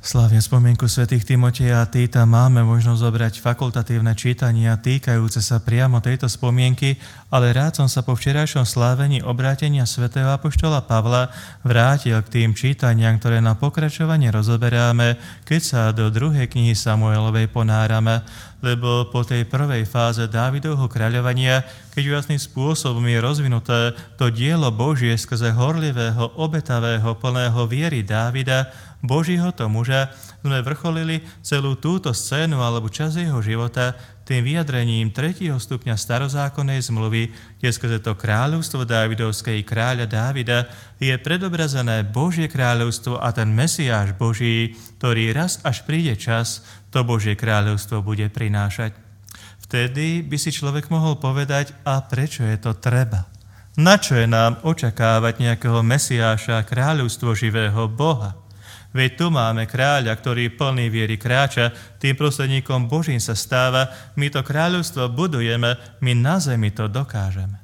Slávia spomienku svätých Timoteja a Týta máme možnosť zobrať fakultatívne čítania týkajúce sa priamo tejto spomienky, ale rád som sa po včerajšom slávení obrátenia svätého apoštola Pavla vrátil k tým čítaniam, ktoré na pokračovanie rozoberáme, keď sa do druhej knihy Samuelovej ponárame, lebo po tej prvej fáze Dávidovho kráľovania, keď jasným spôsobom je rozvinuté to dielo Božie skrze horlivého, obetavého, plného viery Dávida, Božího to muža, sme vrcholili celú túto scénu alebo čas jeho života tým vyjadrením 3. stupňa starozákonnej zmluvy, kde skrze to kráľovstvo Dávidovskej kráľa Dávida je predobrazené Božie kráľovstvo a ten Mesiáš Boží, ktorý raz až príde čas, to Božie kráľovstvo bude prinášať. Vtedy by si človek mohol povedať, a prečo je to treba? Na čo je nám očakávať nejakého Mesiáša, kráľovstvo živého Boha? Veď tu máme kráľa, ktorý plný viery kráča, tým prostredníkom Božím sa stáva, my to kráľovstvo budujeme, my na zemi to dokážeme.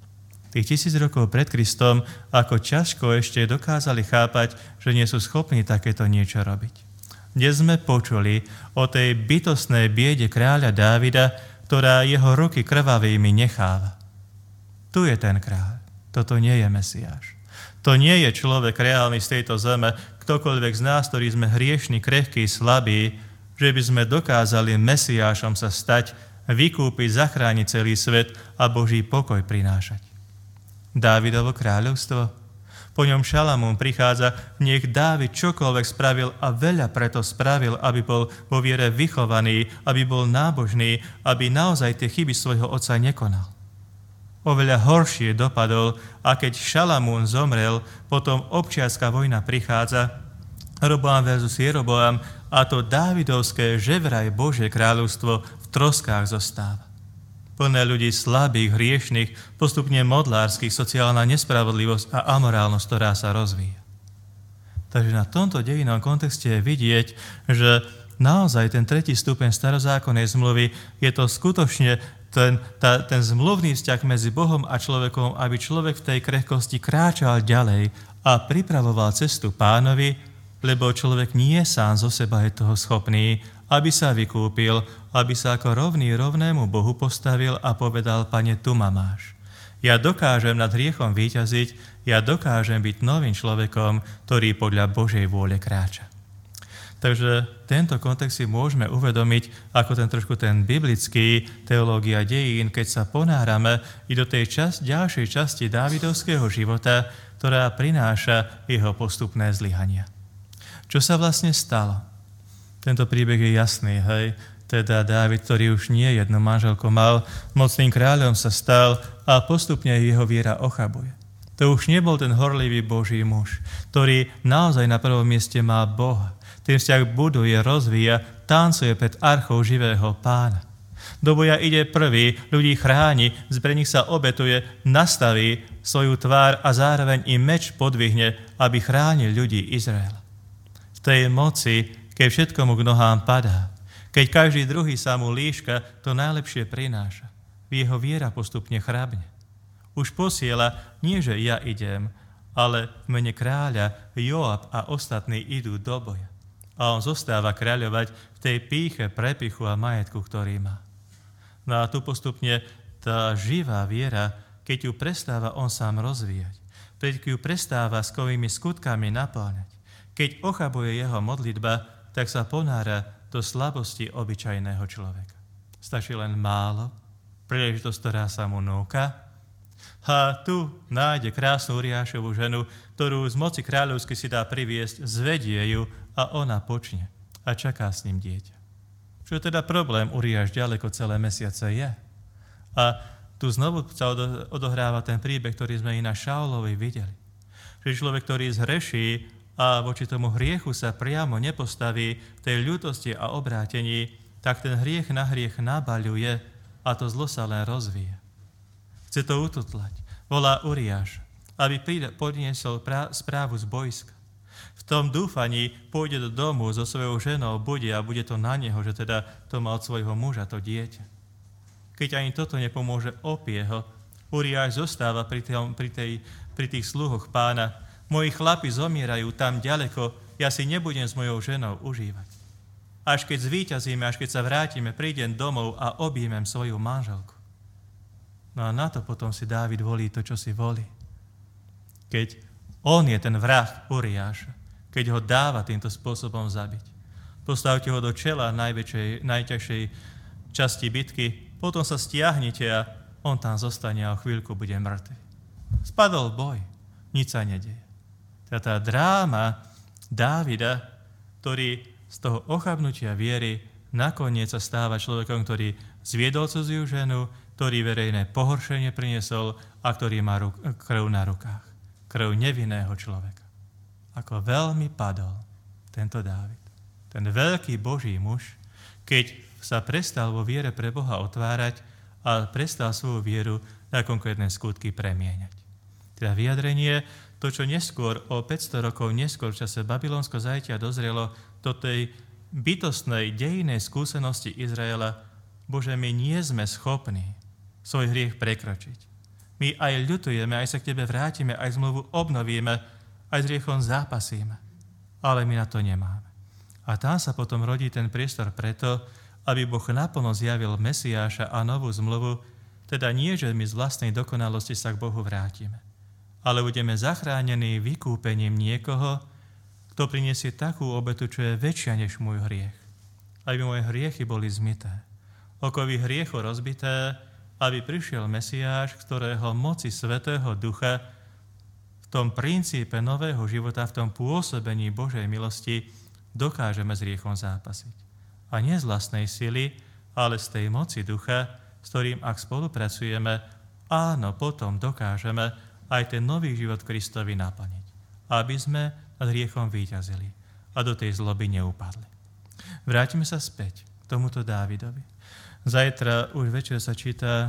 Tých 1000 rokov pred Kristom, ako ťažko ešte dokázali chápať, že nie sú schopní takéto niečo robiť. Dnes sme počuli o tej bytostnej biede kráľa Dávida, ktorá jeho ruky krvavými necháva. Tu je ten kráľ, toto nie je Mesiáš. To nie je človek reálny z tejto zeme, ktokoľvek z nás, ktorí sme hriešni, krehkí, slabí, že by sme dokázali Mesiášom sa stať, vykúpiť, zachrániť celý svet a Boží pokoj prinášať. Dávidovo kráľovstvo. Po ňom Šalamún prichádza, nech Dávid čokoľvek spravil a veľa preto spravil, aby bol vo viere vychovaný, aby bol nábožný, aby naozaj tie chyby svojho otca nekonal. Oveľa horšie dopadol, a keď Šalamún zomrel, potom občianská vojna prichádza, Roboam versus Jeroboam, a to Dávidovské ževraj Božie kráľovstvo v troskách zostáva. Plné ľudí slabých, hriešných, postupne modlárskych, sociálna nespravodlivosť a amorálnosť, ktorá sa rozvíja. Takže na tomto dejinnom kontexte je vidieť, že naozaj ten 3. stupeň starozákonnej zmluvy je to skutočne ten zmluvný vzťah medzi Bohom a človekom, aby človek v tej krehkosti kráčal ďalej a pripravoval cestu Pánovi, lebo človek nie sám zo seba je toho schopný, aby sa vykúpil, aby sa ako rovný rovnému Bohu postavil a povedal: Pane, tu ma máš. Ja dokážem nad hriechom víťaziť, ja dokážem byť novým človekom, ktorý podľa Božej vôle kráča. Takže tento kontext si môžeme uvedomiť ako ten biblický teológia dejín, keď sa ponárame i do tej ďalšej časti Dávidovského života, ktorá prináša jeho postupné zlyhania. Čo sa vlastne stalo? Tento príbeh je jasný, hej? Teda Dávid, ktorý už nie jednu manželku mal, mocným kráľom sa stal a postupne jeho viera ochabuje. To už nebol ten horlivý Boží muž, ktorý naozaj na prvom mieste má Boha. Ten vzťah buduje, rozvíja, tancuje pred archou živého Pána. Do boja ide prvý, ľudí chráni, pre nich sa obetuje, nastaví svoju tvár a zároveň im meč podvihne, aby chránil ľudí Izraela. V tej moci, keď všetko mu k nohám padá, keď každý druhý sa mu líška, to najlepšie prináša. Jeho viera postupne chrabne. Už posiela, nie že ja idem, ale v mene kráľa Joab a ostatní idú do boja. A on zostáva kráľovať v tej pýche, prepichu a majetku, ktorý má. No a tu postupne tá živá viera, keď ju prestáva on sám rozvíjať, keď ju prestáva skovými skutkami napĺňať, keď ochabuje jeho modlitba, tak sa ponára do slabosti obyčajného človeka. Stačí len málo, príležitosť, ktorá sa mu núka, a tu nájde krásnu Uriášovu ženu, ktorú z moci kráľovsky si dá priviesť, zvedie ju a ona počne a čaká s ním dieťa. Čo je teda problém, Uriáš ďaleko celé mesiace je. A tu znovu sa odohráva ten príbeh, ktorý sme i na Šaulovi videli. Že človek, ktorý zhreší a voči tomu hriechu sa priamo nepostaví v tej ľútosti a obrátení, tak ten hriech na hriech nabaľuje a to zlo sa len rozvíja. Chce to ututlať. Volá Uriáša, aby podniesol správu z bojska. V tom dúfaní pôjde do domu so svojou ženou, bude a bude to na neho, že teda to má od svojho muža, to dieťa. Keď ani toto nepomôže opie ho, Uriáš zostáva pri tých sluhoch Pána. Moji chlapi zomierajú tam ďaleko, ja si nebudem s mojou ženou užívať. Až keď zvíťazíme, až keď sa vrátime, prídem domov a objemem svoju manželku. No a na to potom si Dávid volí to, čo si volí. Keď on je ten vrah Uriáša, keď ho dáva týmto spôsobom zabiť. Postavte ho do čela najťažšej časti bitky, potom sa stiahnite a on tam zostane a o chvíľku bude mŕtvy. Spadol boj, nič sa nedeje. Teda tá dráma Dávida, ktorý z toho ochabnutia viery nakoniec sa stáva človekom, ktorý zviedol cudziu ženu, ktorý verejné pohoršenie priniesol a ktorý má krv na rukách. Krv nevinného človeka. Ako veľmi padol tento Dávid. Ten veľký Boží muž, keď sa prestal vo viere pre Boha otvárať a prestal svoju vieru na konkrétne skutky premieňať. Teda vyjadrenie, to, čo neskôr, o 500 rokov neskôr v čase babylonského zajatia dozrelo do tej bytostnej dejinnej skúsenosti Izraela, Bože, my nie sme schopní svoj hriech prekročiť. My aj ľutujeme, aj sa k Tebe vrátime, aj zmluvu obnovíme, aj s hriechom zápasíme. Ale my na to nemáme. A tam sa potom rodí ten priestor preto, aby Boh naplno zjavil Mesiáša a novú zmluvu, teda nie, že my z vlastnej dokonalosti sa k Bohu vrátime, ale budeme zachránení vykúpením niekoho, kto priniesie takú obetu, čo je väčšia než môj hriech. Aby moje hriechy boli zmyté. Okovy hriechu rozbité, aby prišiel Mesiáš, ktorého moci Svätého Ducha v tom princípe nového života, v tom pôsobení Božej milosti dokážeme s hriechom zápasiť. A nie z vlastnej sily, ale z tej moci Ducha, s ktorým, ak spolupracujeme, áno, potom dokážeme aj ten nový život Kristovi naplniť. Aby sme nad hriechom víťazili a do tej zloby neupadli. Vrátime sa späť k tomuto Dávidovi. Zajtra už večer sa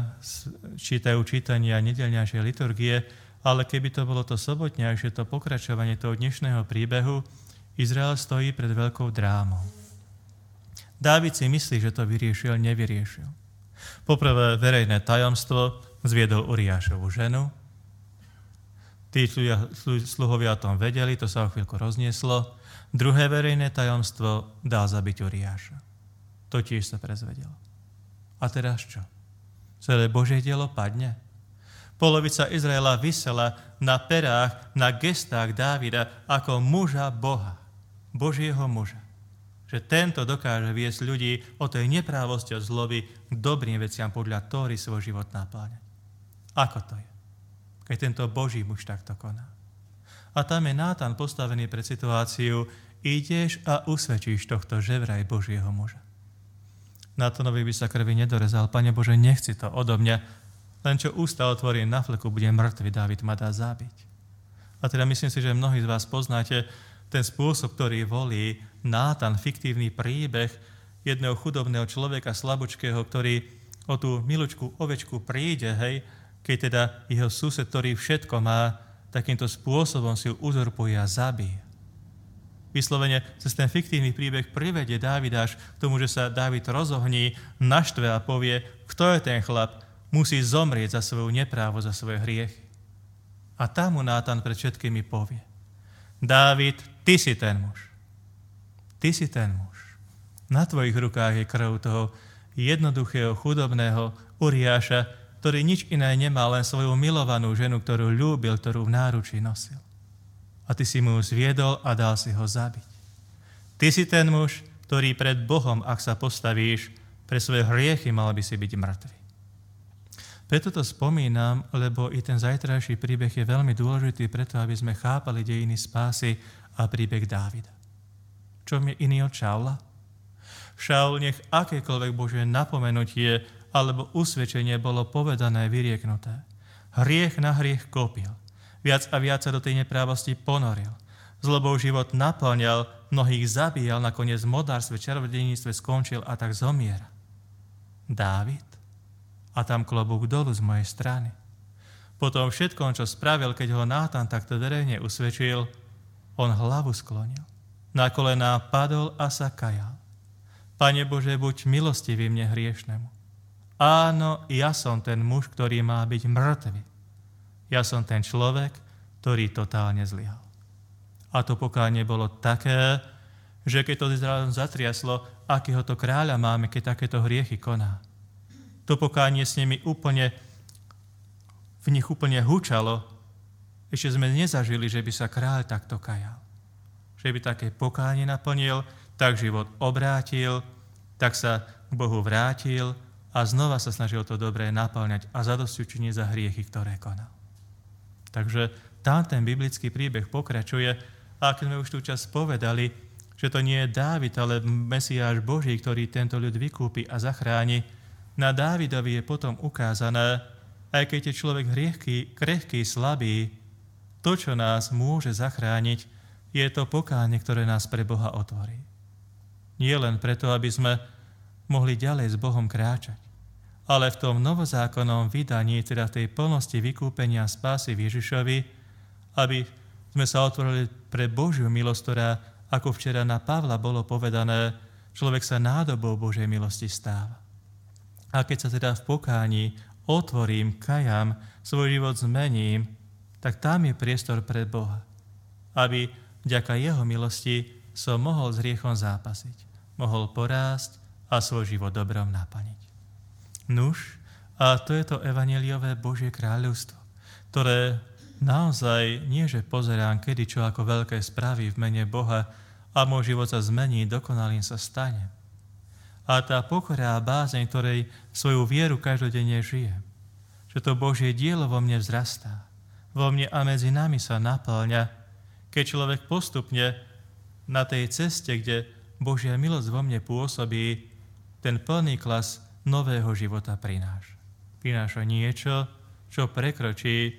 čítajú čítania nedeľňajšej liturgie, ale keby to bolo to sobotňajšie, to pokračovanie toho dnešného príbehu, Izrael stojí pred veľkou drámou. Dávid si myslí, že to vyriešil, nevyriešil. Poprvé verejné tajomstvo zviedol Uriášovu ženu. Tí sluhovia o tom vedeli, to sa o chvíľku roznieslo. Druhé verejné tajomstvo dal zabiť Uriáša. To tiež sa prezvedelo. A teraz čo? Celé Božie dielo padne? Polovica Izraela visela na perách, na gestách Dávida ako muža Boha, Božieho muža. Že tento dokáže viesť ľudí o tej neprávosti a zloby k dobrým veciam podľa Tóry svoj život napláňať. Ako to je? Keď tento Boží muž takto koná. A tam je Nátan postavený pred situáciu, ideš a usvedčíš tohto ževraj Božieho muža. Nátonovi by sa krvi nedorezal, Pane Bože, nechci to odo mňa, len čo ústa otvorím na fleku, budem mŕtvy, Dávid ma dá zabiť. A teda myslím si, že mnohí z vás poznáte ten spôsob, ktorý volí Nátan, fiktívny príbeh jedného chudobného človeka, slabočkého, ktorý o tú milučku ovečku príde, hej, keď teda jeho sused, ktorý všetko má, takýmto spôsobom si ju uzurpuje a zabije. Vyslovene cez ten fiktívny príbeh privedie Dávida až k tomu, že sa Dávid rozohní, naštve a povie, kto je ten chlap, musí zomrieť za svoju neprávo, za svoje hriechy. A tam mu Nátan pred všetkými povie, Dávid, ty si ten muž. Ty si ten muž. Na tvojich rukách je krv toho jednoduchého, chudobného Uriáša, ktorý nič iné nemal, len svoju milovanú ženu, ktorú ľúbil, ktorú v náručí nosil. A ty si mu zviedol a dal si ho zabiť. Ty si ten muž, ktorý pred Bohom, ak sa postavíš, pre svoje hriechy mal by si byť mŕtvy. Preto to spomínam, lebo i ten zajtrajší príbeh je veľmi dôležitý preto, aby sme chápali dejiny spásy a príbeh Dávida. Čom je iný od Šaula? Šaul nech akékoľvek Božie napomenutie alebo usvedčenie bolo povedané, vyrieknuté. Hriech na hriech kopil. Viac a viac sa do tej neprávosti ponoril. Zlobou život naplňal, mnohých zabíjal, nakoniec v modlárstve, čarodeníctve skončil a tak zomiera. Dávid? A tam klobúk dolu z mojej strany. Po tom všetkom, čo spravil, keď ho Nátan takto verejne usvedčil, on hlavu sklonil. Na kolená padol a sa kajal. Pane Bože, buď milostivý mne hriešnemu. Áno, ja som ten muž, ktorý má byť mŕtvy. Ja som ten človek, ktorý totálne zlyhal. A to pokánie bolo také, že keď to Izraelom zatriaslo, akého to kráľa máme, keď takéto hriechy koná. To pokánie s nimi v nich úplne hučalo. Ešte sme nezažili, že by sa kráľ takto kajal. Že by také pokánie naplnil, tak život obrátil, tak sa k Bohu vrátil a znova sa snažil to dobré naplňať a zadosťučiniť za hriechy, ktoré konal. Takže tam ten biblický príbeh pokračuje a keď sme už tú časť povedali, že to nie je Dávid, ale Mesiáš Boží, ktorý tento ľud vykúpi a zachráni, na Dávidovi je potom ukázané, aj keď je človek krehký, slabý, to, čo nás môže zachrániť, je to pokánie, ktoré nás pre Boha otvorí. Nie len preto, aby sme mohli ďalej s Bohom kráčať, ale v tom novozákonnom vydaní, teda v tej plnosti vykúpenia spásy v Ježišovi, aby sme sa otvorili pre Božiu milosť, ktorá, ako včera na Pavla bolo povedané, človek sa nádobou Božej milosti stáva. A keď sa teda v pokání otvorím, kajam, svoj život zmením, tak tam je priestor pre Boha, aby vďaka jeho milosti som mohol s hriechom zápasiť, mohol porásť a svoj život dobrom naplniť. Nuž, a to je to evanjeliové Božie kráľovstvo, ktoré naozaj nie, že pozerám, kedy čo ako veľké spraví v mene Boha a môj život sa zmení, dokonalým sa stane. A tá pokora a bázeň, ktorej svoju vieru každodenne žijem, že to Božie dielo vo mne vzrastá, vo mne a medzi nami sa naplňa, keď človek postupne na tej ceste, kde Božia milosť vo mne pôsobí, ten plný klas nového života prináša. Prináša niečo, čo prekročí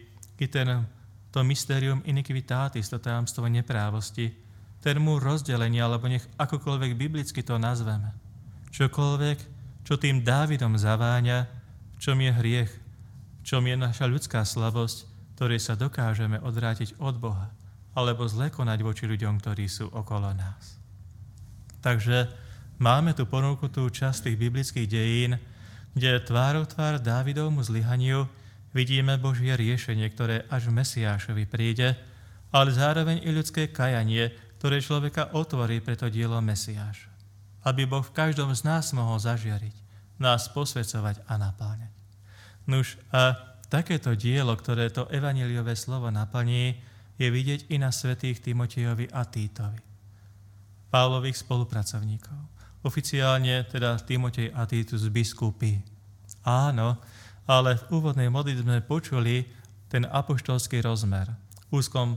to mysterium iniquitatis, to tajomstvo neprávosti, ten múr rozdelenia, alebo nech akokoľvek biblicky to nazveme. Čokoľvek, čo tým Dávidom zaváňa, čom je hriech, čom je naša ľudská slabosť, ktorej sa dokážeme odvrátiť od Boha, alebo zle konať voči ľuďom, ktorí sú okolo nás. Takže máme tu ponúknutú časť tých biblických dejín, kde tvárou tvár Dávidovmu zlyhaniu vidíme Božie riešenie, ktoré až v Mesiášovi príde, ale zároveň i ľudské kajanie, ktoré človeka otvorí pre to dielo Mesiáša. Aby Boh v každom z nás mohol zažiariť, nás posvedzovať a napáňať. Nuž a takéto dielo, ktoré to evanjeliové slovo naplní, je vidieť i na svätých Timotejovi a Títovi, Pavlových spolupracovníkov. Oficiálne teda Timotej a Títus biskupy. Áno, ale v úvodnej modlitbe sme počuli ten apoštolský rozmer. Úzkom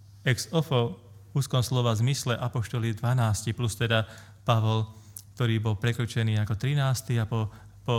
slova zmysle apoštoli 12, plus teda Pavol, ktorý bol prekročený ako 13. a po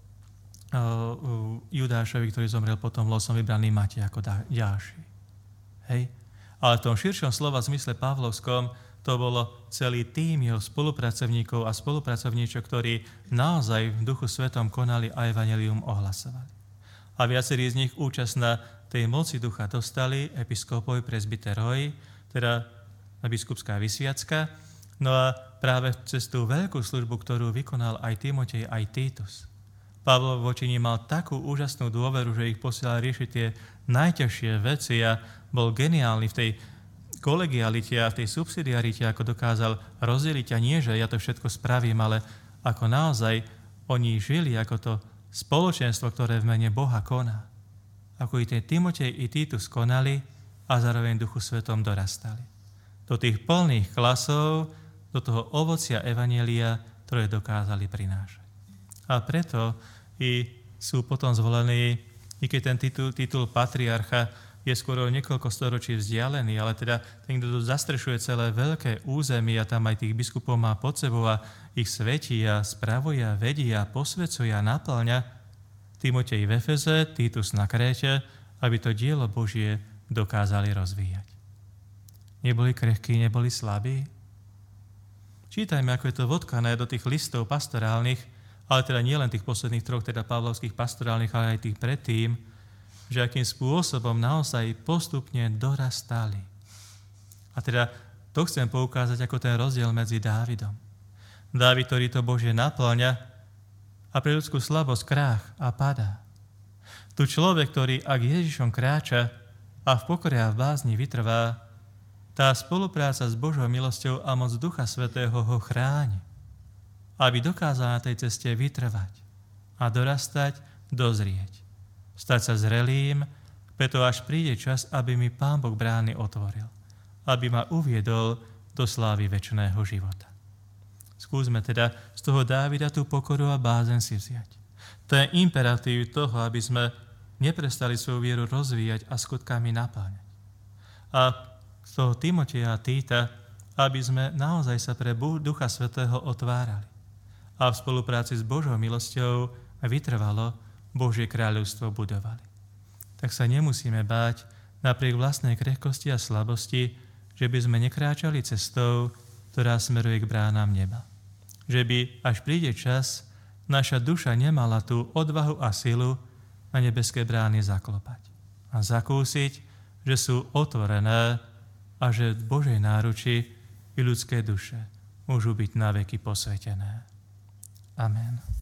Judášovi, ktorý zomrel potom losom vybraný Matej ako ďalší. Hej? Ale v tom širšom slova zmysle pavlovskom to bolo celý tým jeho spolupracovníkov a spolupracovníčok, ktorí naozaj v Duchu Svetom konali a evanjelium ohlasovali. A viacerí z nich účasť na tej moci Ducha dostali, episkopoj, presbyteroj, teda biskupská vysviacka, no a práve cez tú veľkú službu, ktorú vykonal aj Timotej, aj Títus. Pavol voči nim mal takú úžasnú dôveru, že ich posielal riešiť tie najťažšie veci a bol geniálny v tej kolegialite a v tej subsidiarite, ako dokázal rozdeliť a nie, že ja to všetko spravím, ale ako naozaj oni žili ako to spoločenstvo, ktoré v mene Boha koná. Ako i tie Timotej i Títus konali a zároveň Duchu Svetom dorastali. Do tých plných klasov, do toho ovocia evanjelia, ktoré dokázali prinášať. A preto i sú potom zvolení, i keď ten titul patriarcha je skoro niekoľko storočí vzdialený, ale teda ten, kto zastrešuje celé veľké územie a tam aj tých biskupov má pod sebou a ich svetí a spravuje a vedí a posvedzuje a naplňa, Timotej v Efeze, Títus na Kréte, aby to dielo Božie dokázali rozvíjať. Neboli krehkí, neboli slabí? Čítajme, ako je to vodkané do tých listov pastorálnych, ale teda nielen tých posledných troch, teda pavlovských pastorálnych, ale aj tých predtým, že akým spôsobom naozaj postupne dorastali. A teda to chcem poukázať ako ten rozdiel medzi Dávidom. Dávid, ktorý to Božie naplňa a pre ľudskú slabosť krách a padá. Tu človek, ktorý ak Ježišom kráča a v pokore a v bázni vytrvá, Tá spolupráca s Božou milosťou a moc Ducha Svätého ho chráni, aby dokázal na tej ceste vytrvať a dorastať, dozrieť, stať sa zrelým, preto až príde čas, aby mi Pán Boh brány otvoril, aby ma uviedol do slávy večného života. Skúsme teda z toho Dávida tú pokoru a bázeň si vziať. To je imperatív toho, aby sme neprestali svoju vieru rozvíjať a skutkami napáňať. A z toho Timoteja a Týta, aby sme naozaj sa pre Ducha Svätého otvárali a v spolupráci s Božou milosťou vytrvalo Božie kráľovstvo budovali. Tak sa nemusíme báť napriek vlastnej krehkosti a slabosti, že by sme nekráčali cestou, ktorá smeruje k bránám neba. Že by, až príde čas, naša duša nemala tú odvahu a silu na nebeské brány zaklopať a zakúsiť, že sú otvorené a že v Božej náruči i ľudské duše môžu byť naveky posvetené. Amen.